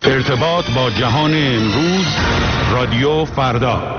ارتباط با جهان امروز، رادیو فردا.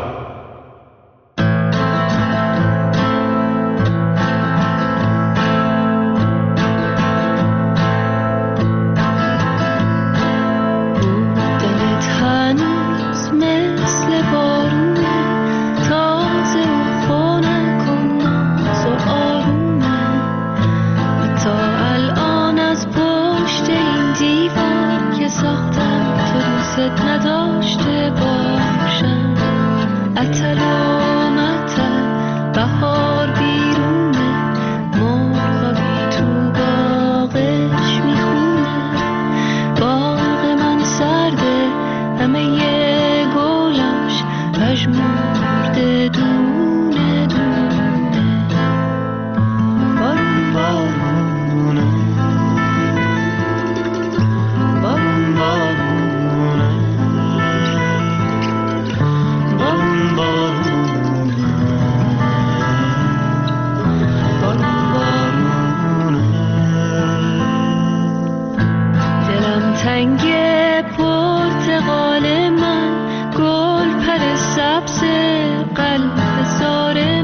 نداشته باشم عطل و مطل بهار بیرونه مرغابی تو باغش میخونه باغ من سرده همه ی گلاش پژمرده دونه دونه بارون بارونه بارون بارونه رنگ پرتقال من گل پر سبز قلب زار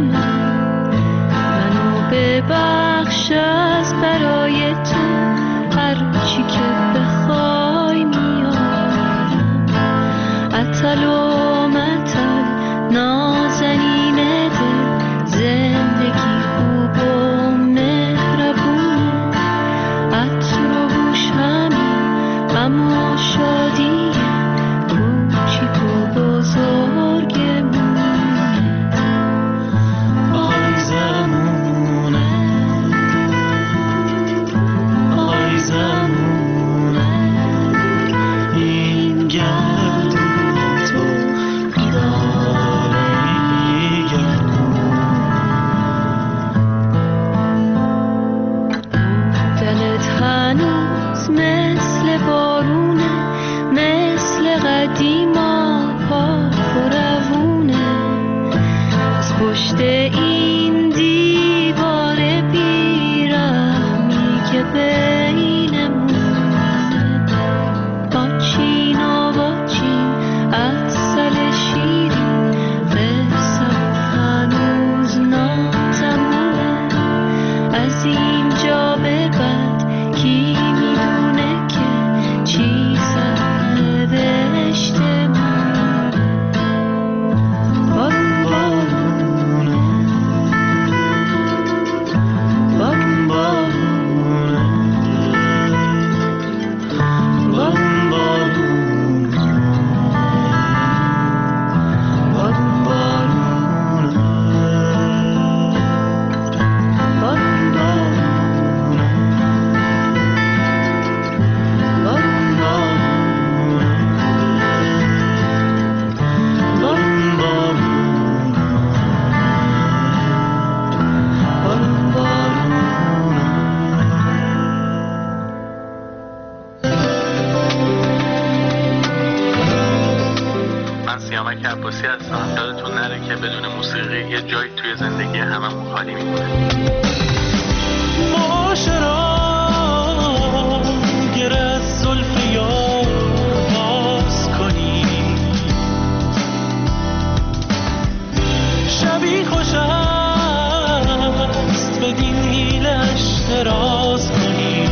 منو ببخش از برای تو هر چی که بخوای میارم عطل و مطل نازنین دل زندگی خوب و مهربونه عطر و بوش اما شادی کوچیک و بزرگمونه آی زمونه آی زمونه این گرد و تو بیداره میگردونه دلت هنوز مثل بارونه مثل قدیما پاک و روونه از پشت این دیوار بیرحمی که بینمونه با چین و با چین عسل شیرین قصه هنوز ناتمومه از اینجا به بعد کی میدونه که چی سرنوشته مونه بارون بارونه بارون بارونه بارون بارونه بارون بارونه بارون بارونه من سیامک عباسی هستم. یادتون نره که بدون موسیقی یه جایی توی زندگی هممون خالی میمونه. معاشرا گر از زلف یار باز کنی شبی خوش است بدین حیلش دراز کنی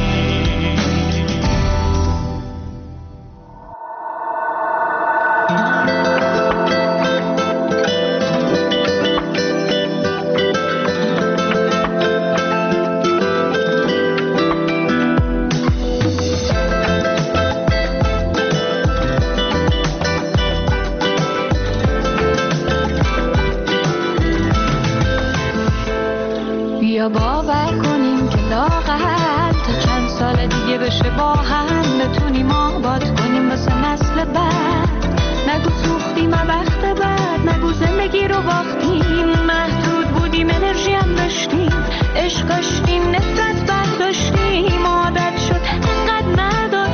بیا باور کنیم که لااقل تا چند سال دیگه بشه با هم بتونیم آباد کنیم واسه نسل بعد نگو سوختیم وقت بعد نگو زندگی رو باختیم محدود بودیم انرژی هم داشتیم عشق داشتیم نفرت برداشتیم عادت شد انقدر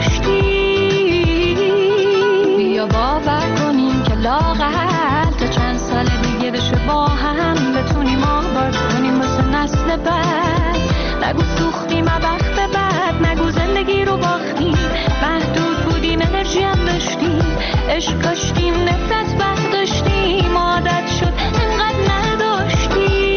نداشتیم بیا باور کنیم که لااقل تا چند سال دیگه بشه با هم بتونیم آباد کنیم واسه نسل بعد نگو سوختیم وقت بعد نگو زندگی رو باختیم محدود بودیم انرژی انرژی هم داشتیم، عشق داشتیم، نفرت برداشتیم، عادت شد انقدر نداشتیم.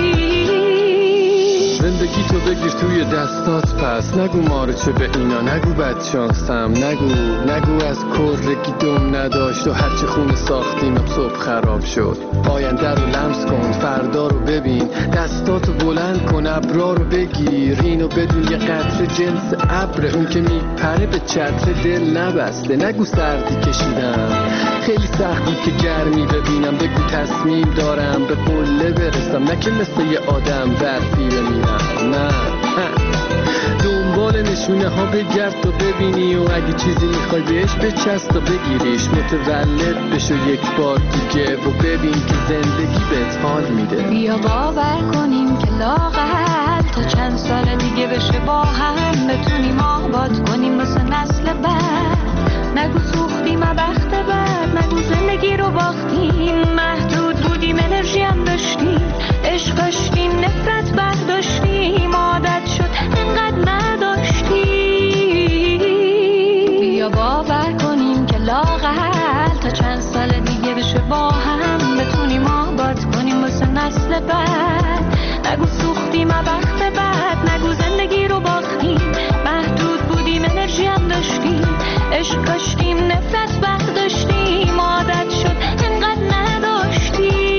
زندگی تو بگیر توی دستات پس، نگو مارچه به اینا، نگو بدشانسم، نگو از کرگی دم نداشت و هرچی خونه ساختیم صبح خراب شد. آینده رو لمس کن، فردا رو ببین، دستاتو بلند کن، ابرا رو بگیر، اینو بدون یه قطره جنس ابر، اون که میپره به چتر دل نبسته. نگو سردی کشیدم، خیلی سخت بود که گرمی ببینم، بگو تصمیم دارم به قله برسم، نه که مثل یه آدم برفی بمیرم. نه دنبال نشونه ها بگرد و ببینی، و اگه چیزی میخوای بهش بچست و بگیریش، متولد بشو یک بار دیگه و ببین که زندگی بهت حال میده. بیا باور کنیم که لااقل تا چند سال دیگه بشه با هم بتونیم آباد کنیم واسه نسل بعد. نگو سوختیم بخت بعد، نگو زندگی رو باختیم، محدود بودیم انرژی هم داشتیم، عشق داشتیم، نفرت برداشتیم، عادت شد انقدر نداشتیم. بیا باور کنیم که لااقل تا چند سال دیگه بشه با هم بتونیم آباد کنیم واسه نسل بعد. نگو سوختیم بخت بعد، نگو زندگی رو باختیم، محدود بودیم انرژی هم داشتیم، عشق داشتیم، نفرت برداشتیم، عادت شد انقدر نداشتیم.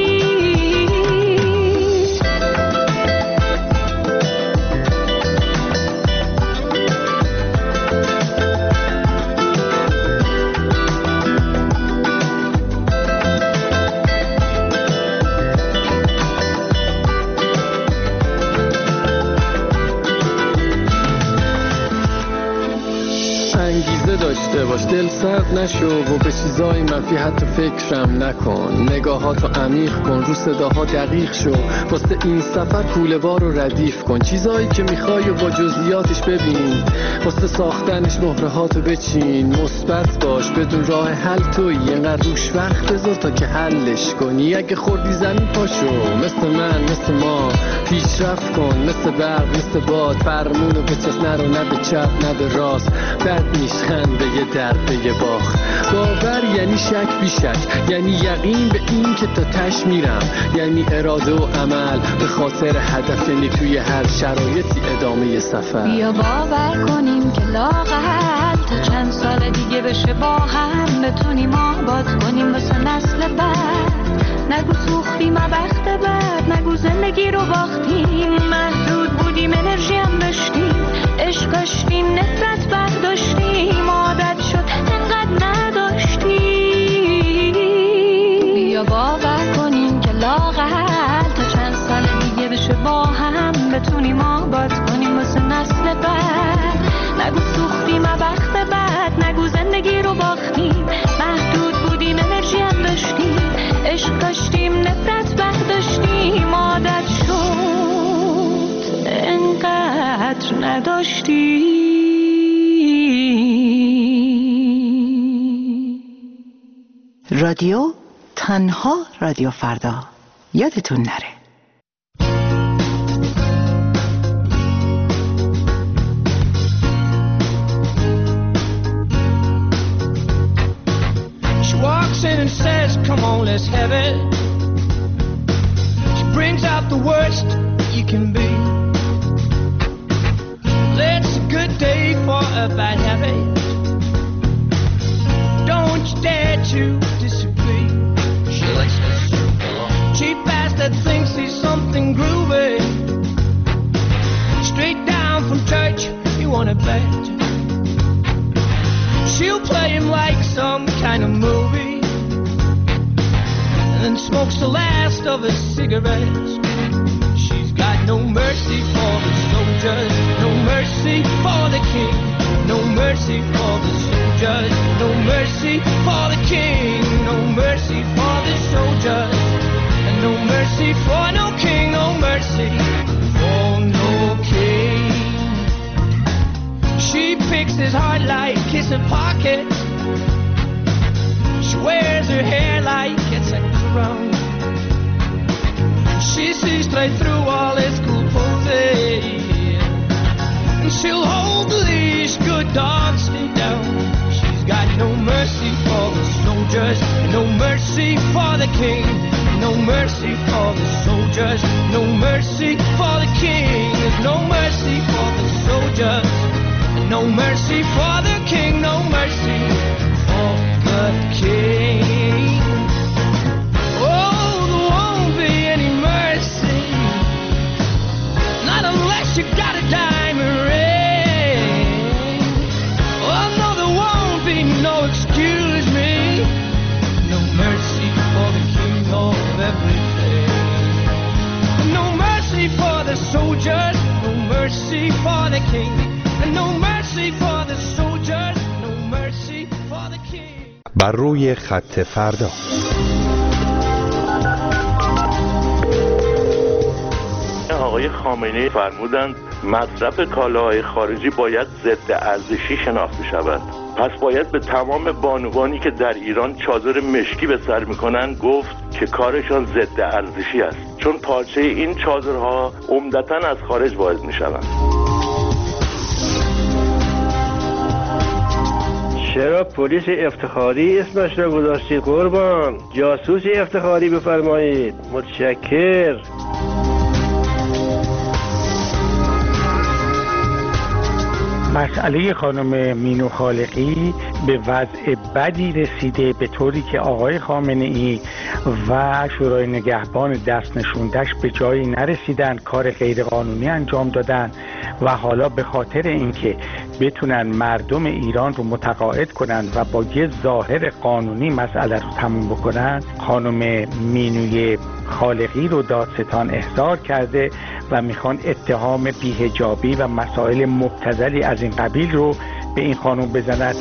داشته باش، دل سرد نشو و به چیزای منفی حتی فکرم نکن، نگاهاتو عمیق کن، رو صداها دقیق شو، واسه این سفر کوله‌وار رو ردیف کن، چیزایی که میخوای و با جزئیاتش ببین، واسه ساختنش مهرهاتو بچین، مثبت باش، بدون راه حل تویی، اینقدر روش وقت بذار تا که حلش کنی. اگه خوردی زمین پاشو، مثل من مثل ما پیشرفت کن، مثل برق مثل باد، فرمونو به چست نرو، نه به چپ نه به راست، بد میشخند به یه درد به یه باخت. باور یعنی شک بی شک، یعنی یقین به این که تا تش میرم، یعنی اراده و عمل به خاطر هدف، یعنی توی هر شرایطی ادامه سفر. بیا باور کنیم که لااقل تا چند سال دیگه بشه با هم بتونیم آباد کنیم واسه نسل بعد. نگو سوختیم بخت بعد، نگو زندگی رو باختیم، محدود بودیم انرژی هم داشتیم، عشق داشتیم، نفرت برداشتیم، عادت شد انقدر نداشتیم. بیا باور کنیم که لااقل تا چند سال دیگه بشه با هم بتونیم آباد کنیم واسه نسل بعد. نگو سوختیم بخت بعد، نگو زندگی رو باختیم، محدود بودیم انرژی هم داشتیم، عشق داشتیم، نفرت برداشتیم، عادت شد انقدر نداشتیم. رادیو تنها رادیو فردا، یادتون نره. And says, come on, let's have it. She brings out the worst you can be. It's a good day for a bad habit. Don't you dare to disagree. She likes this cheap ass that thinks he's something groovy. Straight down from church, you wanna bet. She'll play him like some kind of movie, and smokes the last of his cigarettes. She's got no mercy for the soldiers, no mercy for the king, no mercy for the soldiers, no mercy for the king, no mercy for the soldiers, and no mercy for no king, no mercy for no king. She picks his heart like it's a pocket. She wears her hair like it's a crown. She sees straight through all his cool poses, and she'll hold the leash, good dogs stay down. She's got no mercy for the soldiers, no mercy for the king, no mercy for the soldiers, no mercy for the king. There's no mercy for the soldiers, no mercy for the king, no mercy for the king. Oh, there won't be any mercy, not unless you got a diamond ring. Oh no, there won't be no excuse me, no mercy for the king of everything. No mercy for the soldiers, no mercy for the king, and no mercy for the soldiers, no mercy for the king. بر روی خط فردا. آقای خامنه‌ای فرمودند مصرف کالاهای خارجی باید ضد ارزشی شناخته شود. پس باید به تمام بانوانی که در ایران چادر مشکی به سر میکنن گفت که کارشان ضد ارزشی است، چون پارچه این چادرها عمدتاً از خارج وارد میشوند. چرا پلیس افتخاری اسمش را گذاشتید قربان؟ جاسوس افتخاری بفرمایید. متشکر. مسئله خانم مینو خالقی به وضع بدی رسیده، به طوری که آقای خامنه‌ای و شورای نگهبان دست نشوندش به جایی نرسیدن، کار غیرقانونی انجام دادن و حالا به خاطر اینکه بتونن مردم ایران رو متقاعد کنن و با یه ظاهر قانونی مسئله رو تموم بکنن، خانم مینوی خالقی رو دادستان احضار کرده و میخوان اتهام بی‌حجابی و مسائل مبتذلی از این قبیل رو به این خانم بزنن.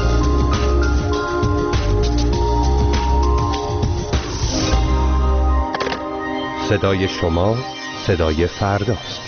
صدای شما صدای فرداست.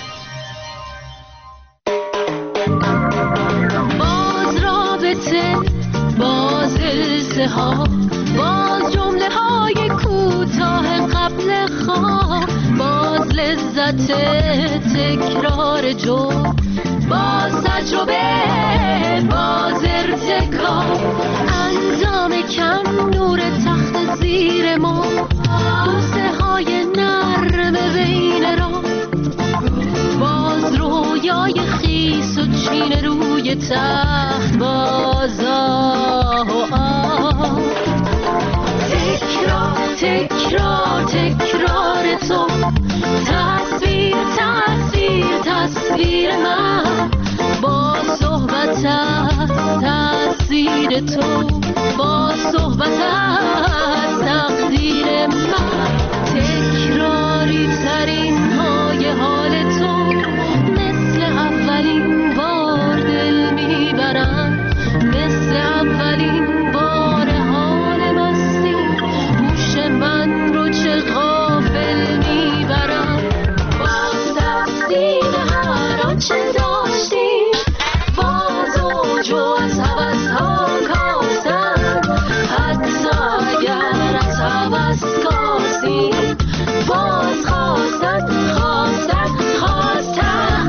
باز رابطه، باز التهاب، باز جمله های کوتاه قبل خواب، باز لذت تکرار جرم، باز تجربه، باز ارتکاب، انجام کم، نور تخت زیر ما، بوسه های نرم بین را، باز رویای خیس و چین روی تخت، باز آه و آه، تکرار تکرار تکرار تو، تصویر تصویر تصویر من، با صحبت از تصویر تو، با صحبت از تقدیر من، تکراری ترین های حال تو، مثل اولین بار دل میبرم، مثل اولین بار حال مستی، هوش من رو چه غافل میبرم، باز تفسیر هر آنچه داشتیم، باز اوج و از هوس ها کاستن، حتی اگر از هوس کاستیم، باز خواستن خواستن خواستن،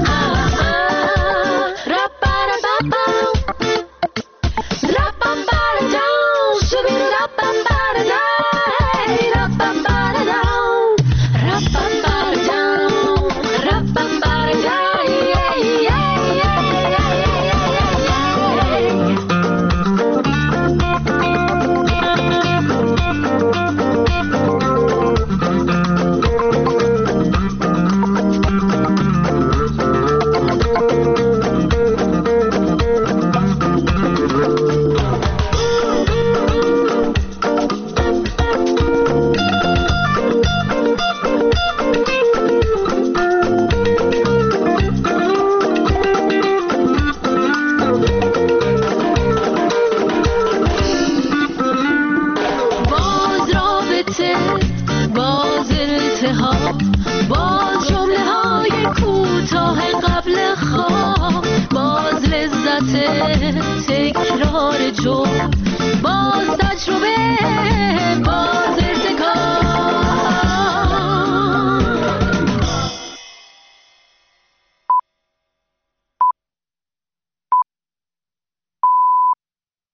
باز جمله های کوتاه قبل خواب، باز لذت تکرار جرم،